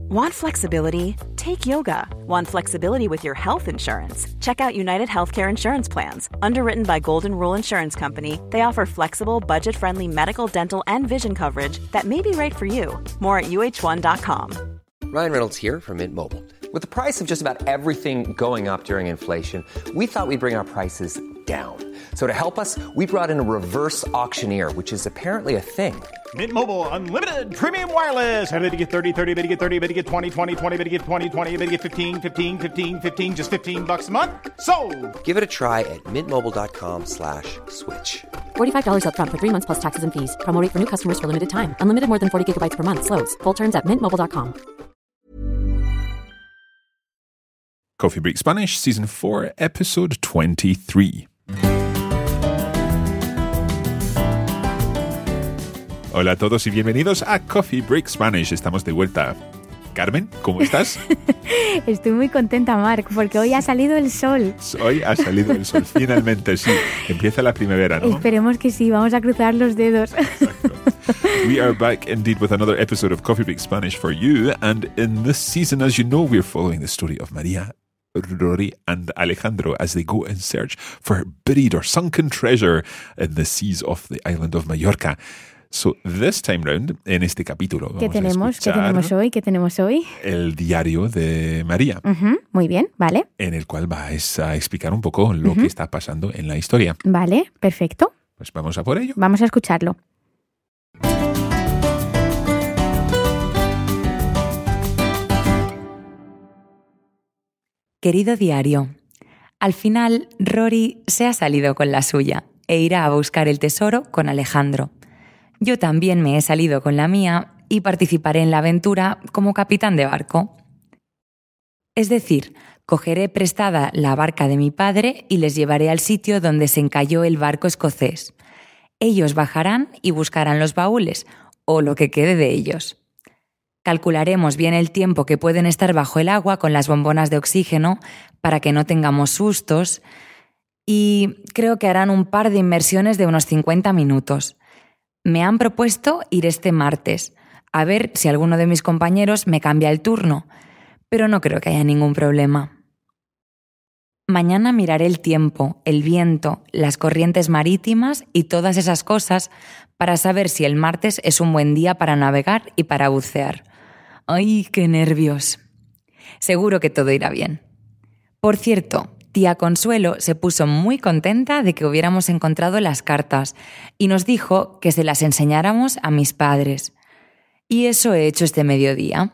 Want flexibility? Take yoga. Want flexibility with your health insurance? Check out United Healthcare Insurance Plans. Underwritten by Golden Rule Insurance Company, they offer flexible, budget-friendly medical, dental, and vision coverage that may be right for you. More at uh1.com. Ryan Reynolds here from Mint Mobile. With the price of just about everything going up during inflation, we thought we'd bring our prices down. So to help us, we brought in a reverse auctioneer, which is apparently a thing. Mint Mobile Unlimited Premium Wireless. How to get 30, 30, bit to get 30, bit to get 20, 20, 20, bit to get 20, 20, bit to get 15, 15, 15, 15, just $15 a month? Sold! Give it a try at mintmobile.com/switch. $45 up front for 3 months plus taxes and fees. Promo rate for new customers for limited time. Unlimited more than 40 gigabytes per month. Slows full terms at mintmobile.com. Coffee Break Spanish, Season 4, Episode 23. Hola a todos y bienvenidos a Coffee Break Spanish. Estamos de vuelta. Carmen, ¿cómo estás? Estoy muy contenta, Marc, porque hoy ha salido el sol. Hoy ha salido el sol, finalmente, sí. Empieza la primavera, ¿no? Esperemos que sí, vamos a cruzar los dedos. Exacto. We are back indeed with another episode of Coffee Break Spanish for you. And in this season, as you know, we're following the story of Maria, Rory and Alejandro as they go in search for buried or sunken treasure in the seas of the island of Mallorca. So this time round, en este capítulo, ¿Qué tenemos hoy? El diario de María. Muy bien, vale. En el cual vais a explicar un poco lo que está pasando en la historia. Vale, perfecto. Pues vamos a por ello. Vamos a escucharlo. Querido diario, al final Rory se ha salido con la suya e irá a buscar el tesoro con Alejandro. Yo también me he salido con la mía y participaré en la aventura como capitán de barco. Es decir, cogeré prestada la barca de mi padre y les llevaré al sitio donde se encalló el barco escocés. Ellos bajarán y buscarán los baúles, o lo que quede de ellos. Calcularemos bien el tiempo que pueden estar bajo el agua con las bombonas de oxígeno para que no tengamos sustos y creo que harán un par de inmersiones de unos 50 minutos. Me han propuesto ir este martes, a ver si alguno de mis compañeros me cambia el turno, pero no creo que haya ningún problema. Mañana miraré el tiempo, el viento, las corrientes marítimas y todas esas cosas para saber si el martes es un buen día para navegar y para bucear. ¡Ay, qué nervios! Seguro que todo irá bien. Por cierto, tía Consuelo se puso muy contenta de que hubiéramos encontrado las cartas y nos dijo que se las enseñáramos a mis padres. Y eso he hecho este mediodía.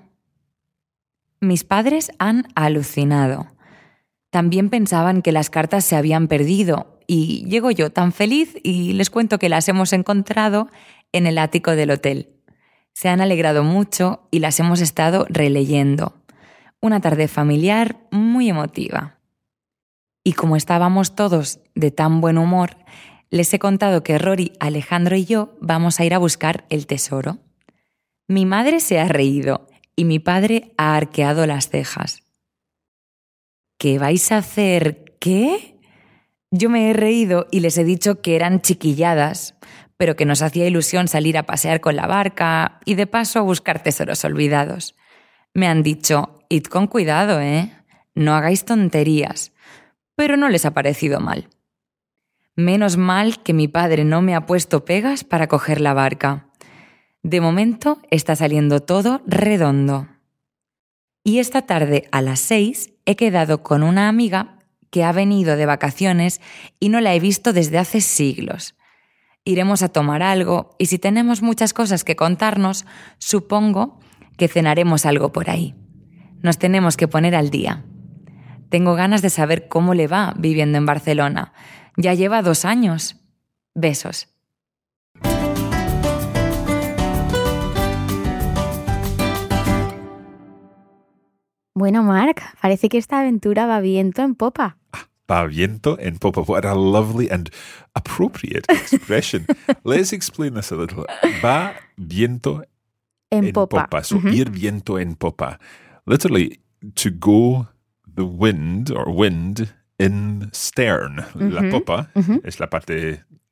Mis padres han alucinado. También pensaban que las cartas se habían perdido y llego yo tan feliz y les cuento que las hemos encontrado en el ático del hotel. Se han alegrado mucho y las hemos estado releyendo. Una tarde familiar muy emotiva. Y como estábamos todos de tan buen humor, les he contado que Rory, Alejandro y yo vamos a ir a buscar el tesoro. Mi madre se ha reído y mi padre ha arqueado las cejas. ¿Qué vais a hacer? ¿Qué? Yo me he reído y les he dicho que eran chiquilladas, pero que nos hacía ilusión salir a pasear con la barca y de paso a buscar tesoros olvidados. Me han dicho, id con cuidado, no hagáis tonterías, pero no les ha parecido mal. Menos mal que mi padre no me ha puesto pegas para coger la barca. De momento está saliendo todo redondo. Y esta tarde a las 6 he quedado con una amiga que ha venido de vacaciones y no la he visto desde hace siglos. Iremos a tomar algo y si tenemos muchas cosas que contarnos, supongo que cenaremos algo por ahí. Nos tenemos que poner al día. Tengo ganas de saber cómo le va viviendo en Barcelona. Ya lleva 2 años. Besos. Bueno, Marc, parece que esta aventura va viento en popa. Va viento en popa. What a lovely and appropriate expression. Let's explain this a little. Va viento en popa. So ir viento en popa. Literally, to go the wind or wind in stern. La popa es la parte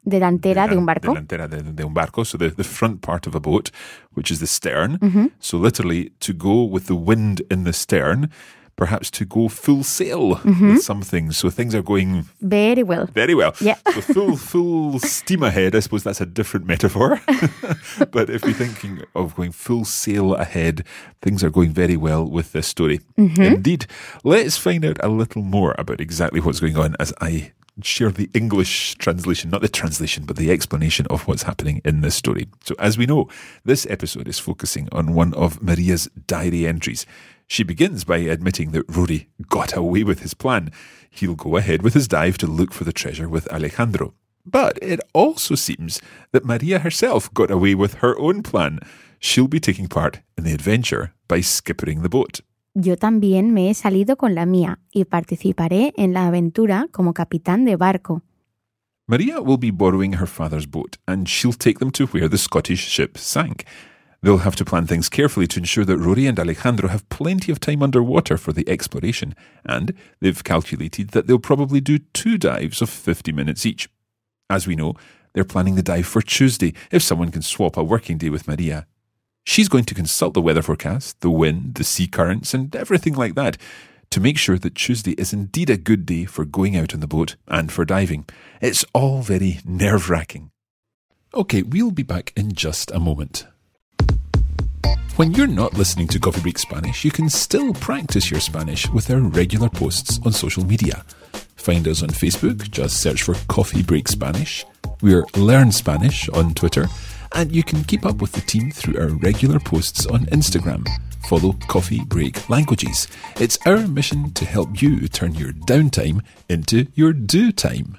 Delantera de un barco. Delantera de un barco, so the front part of a boat, which is the stern. So literally, to go with the wind in the stern, perhaps to go full sail with some things. So things are going Very well. very well. Yeah. So full steam ahead, I suppose that's a different metaphor. But if you're thinking of going full sail ahead, things are going very well with this story. Indeed. Let's find out a little more about exactly what's going on as I share the English translation, not the translation, but the explanation of what's happening in this story. So as we know, this episode is focusing on one of Maria's diary entries. She begins by admitting that Rory got away with his plan. He'll go ahead with his dive to look for the treasure with Alejandro. But it also seems that Maria herself got away with her own plan. She'll be taking part in the adventure by skippering the boat. Yo también me he salido con la mía y participaré en la aventura como capitán de barco. Maria will be borrowing her father's boat, and she'll take them to where the Scottish ship sank. They'll have to plan things carefully to ensure that Rory and Alejandro have plenty of time underwater for the exploration, and they've calculated that they'll probably do 2 dives of 50 minutes each. As we know, they're planning the dive for Tuesday, if someone can swap a working day with Maria. She's going to consult the weather forecast, the wind, the sea currents, and everything like that to make sure that Tuesday is indeed a good day for going out on the boat and for diving. It's all very nerve-wracking. Okay, we'll be back in just a moment. When you're not listening to Coffee Break Spanish, you can still practice your Spanish with our regular posts on social media. Find us on Facebook, just search for Coffee Break Spanish. We're Learn Spanish on Twitter, and you can keep up with the team through our regular posts on Instagram. Follow Coffee Break Languages. It's our mission to help you turn your downtime into your do time.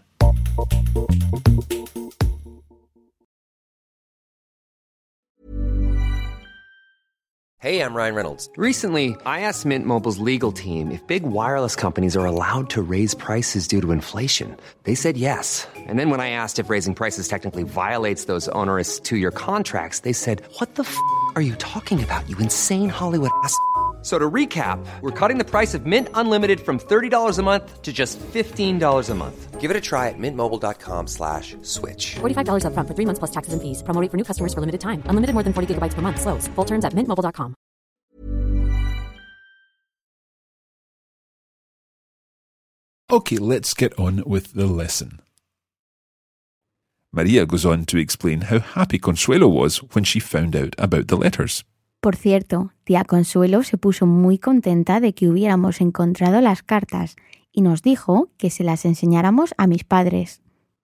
Hey, I'm Ryan Reynolds. Recently, I asked Mint Mobile's legal team if big wireless companies are allowed to raise prices due to inflation. They said yes. And then when I asked if raising prices technically violates those onerous 2-year contracts, they said, "What the f*** are you talking about, you insane Hollywood ass?" So to recap, we're cutting the price of Mint Unlimited from $30 a month to just $15 a month. Give it a try at mintmobile.com/switch. $45 up front for 3 months plus taxes and fees. Promo rate for new customers for limited time. Unlimited more than 40 gigabytes per month. Slows full terms at mintmobile.com. Okay, let's get on with the lesson. Maria goes on to explain how happy Consuelo was when she found out about the letters. Por cierto, tía Consuelo se puso muy contenta de que hubiéramos encontrado las cartas y nos dijo que se las enseñáramos a mis padres.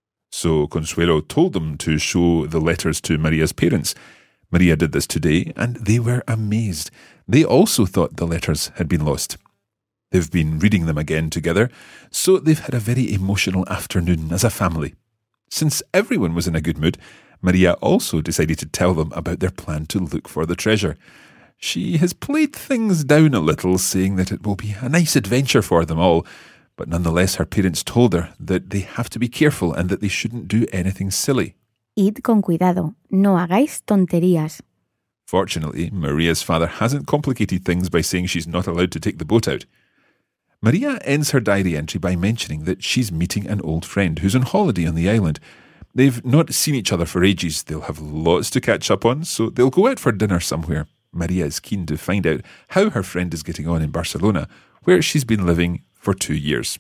So Consuelo told them to show the letters to Maria's parents. Maria did this today, and they were amazed. They also thought the letters had been lost. They've been reading them again together, so they've had a very emotional afternoon as a family. Since everyone was in a good mood, Maria also decided to tell them about their plan to look for the treasure. She has played things down a little, saying that it will be a nice adventure for them all, but nonetheless her parents told her that they have to be careful and that they shouldn't do anything silly. Id con cuidado, no hagáis tonterías. Fortunately, Maria's father hasn't complicated things by saying she's not allowed to take the boat out. Maria ends her diary entry by mentioning that she's meeting an old friend who's on holiday on the island. They've not seen each other for ages. They'll have lots to catch up on, so they'll go out for dinner somewhere. Maria is keen to find out how her friend is getting on in Barcelona, where she's been living for 2 years.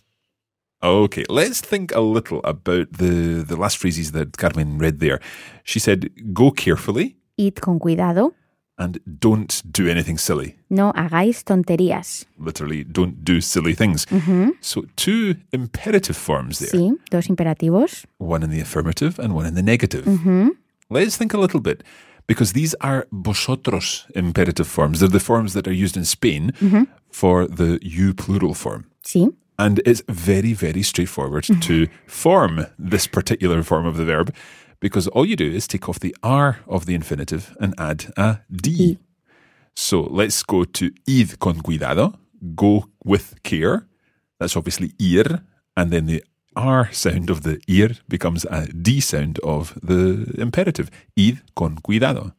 Okay, let's think a little about the last phrases that Carmen read there. She said, go carefully. Id con cuidado. And don't do anything silly. No hagáis tonterías. Literally, don't do silly things. So 2 imperative forms there. Sí, 2 imperativos. One in the affirmative and one in the negative. Let's think a little bit, because these are vosotros imperative forms. They're the forms that are used in Spain for the you plural form. Sí. And it's very, very straightforward to form this particular form of the verb, because all you do is take off the R of the infinitive and add a D. So let's go to id con cuidado, go with care. That's obviously ir, and then the R sound of the ir becomes a D sound of the imperative, id con cuidado.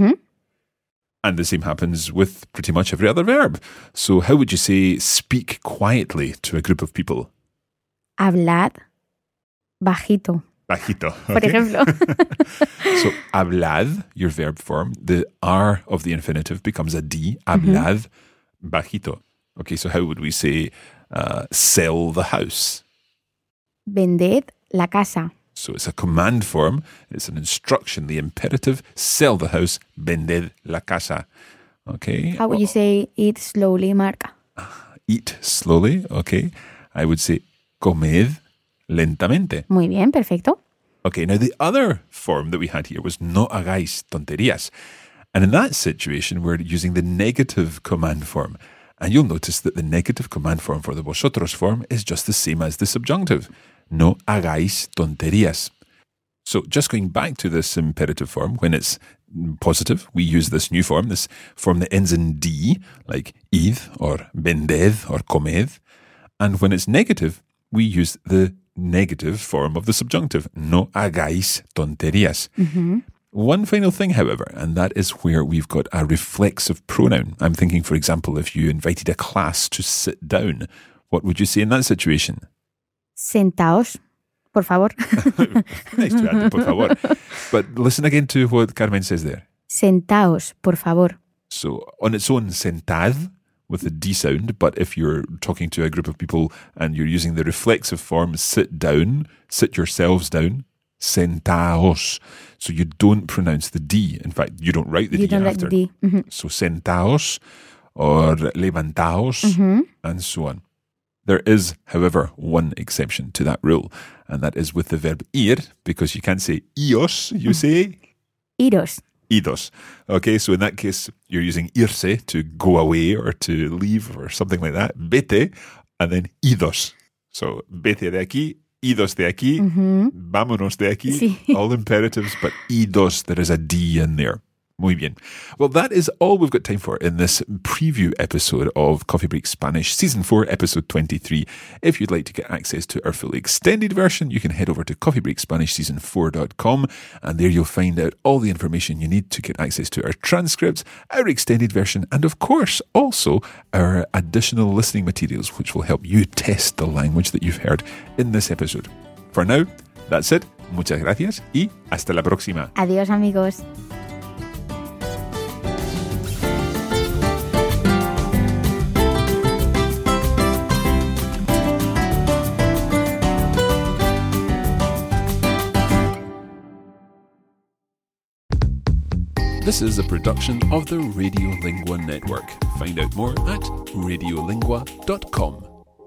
And the same happens with pretty much every other verb. So how would you say speak quietly to a group of people? Hablad bajito. Bajito. por ejemplo. So, hablad, your verb form, the R of the infinitive becomes a D. Hablad, bajito. Okay, so how would we say sell the house? Vended la casa. So it's a command form. It's an instruction. The imperative, sell the house, vended la casa. Okay. How would you say eat slowly, Marca? Eat slowly. Okay. I would say comed lentamente. Muy bien, perfecto. Okay, now the other form that we had here was no hagáis tonterías. And in that situation, we're using the negative command form. And you'll notice that the negative command form for the vosotros form is just the same as the subjunctive. No hagáis tonterías. So just going back to this imperative form, when it's positive, we use this new form, this form that ends in D, like id or vended or comed. And when it's negative, we use the negative form of the subjunctive. No hagáis tonterías. One final thing, however, and that is where we've got a reflexive pronoun. I'm thinking, for example, if you invited a class to sit down, what would you say in that situation? Sentaos, por favor. Nice to add the por favor. But listen again to what Carmen says there. Sentaos, por favor. So on its own, sentad, with the D sound, but if you're talking to a group of people and you're using the reflexive form, sit down, sit yourselves down, sentaos. So you don't pronounce the D. In fact, you don't write the D don't after. write the D. So sentaos or levantaos and so on. There is, however, one exception to that rule, and that is with the verb ir, because you can't say ios, you say Iros. idos. Okay, so in that case, you're using irse to go away or to leave or something like that. Vete, and then idos. So, vete de aquí, idos de aquí, vámonos de aquí. Sí. All imperatives, but idos, there is a D in there. Muy bien. Well, that is all we've got time for in this preview episode of Coffee Break Spanish, Season 4, Episode 23. If you'd like to get access to our fully extended version, you can head over to coffeebreakspanishseason4.com, and there you'll find out all the information you need to get access to our transcripts, our extended version, and of course, also our additional listening materials, which will help you test the language that you've heard in this episode. For now, that's it. Muchas gracias y hasta la próxima. Adiós, amigos. This is a production of the Radiolingua Network. Find out more at radiolingua.com.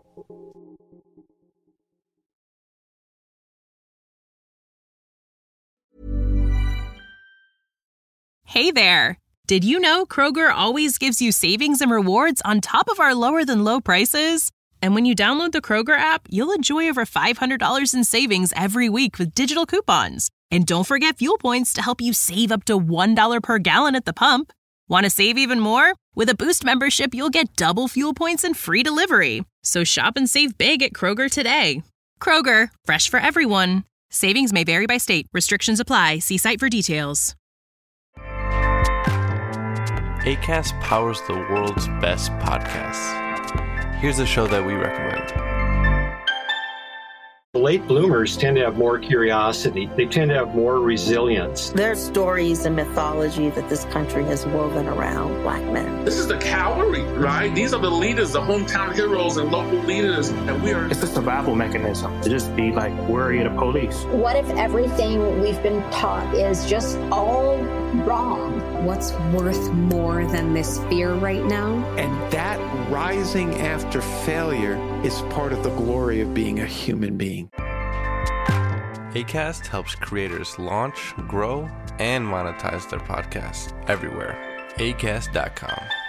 Hey there! Did you know Kroger always gives you savings and rewards on top of our lower-than-low prices? And when you download the Kroger app, you'll enjoy over $500 in savings every week with digital coupons. And don't forget fuel points to help you save up to $1 per gallon at the pump. Want to save even more? With a Boost membership, you'll get double fuel points and free delivery. So shop and save big at Kroger today. Kroger, fresh for everyone. Savings may vary by state. Restrictions apply. See site for details. Acast powers the world's best podcasts. Here's a show that we recommend. Late bloomers tend to have more curiosity. They tend to have more resilience. There's stories and mythology that this country has woven around Black men. This is the cavalry, right? These are the leaders, the hometown heroes and local leaders. And we are... It's a survival mechanism to just be like worried of police. What if everything we've been taught is just all wrong? What's worth more than this fear right now? And that rising after failure is part of the glory of being a human being. Acast helps creators launch, grow, and monetize their podcasts everywhere. Acast.com.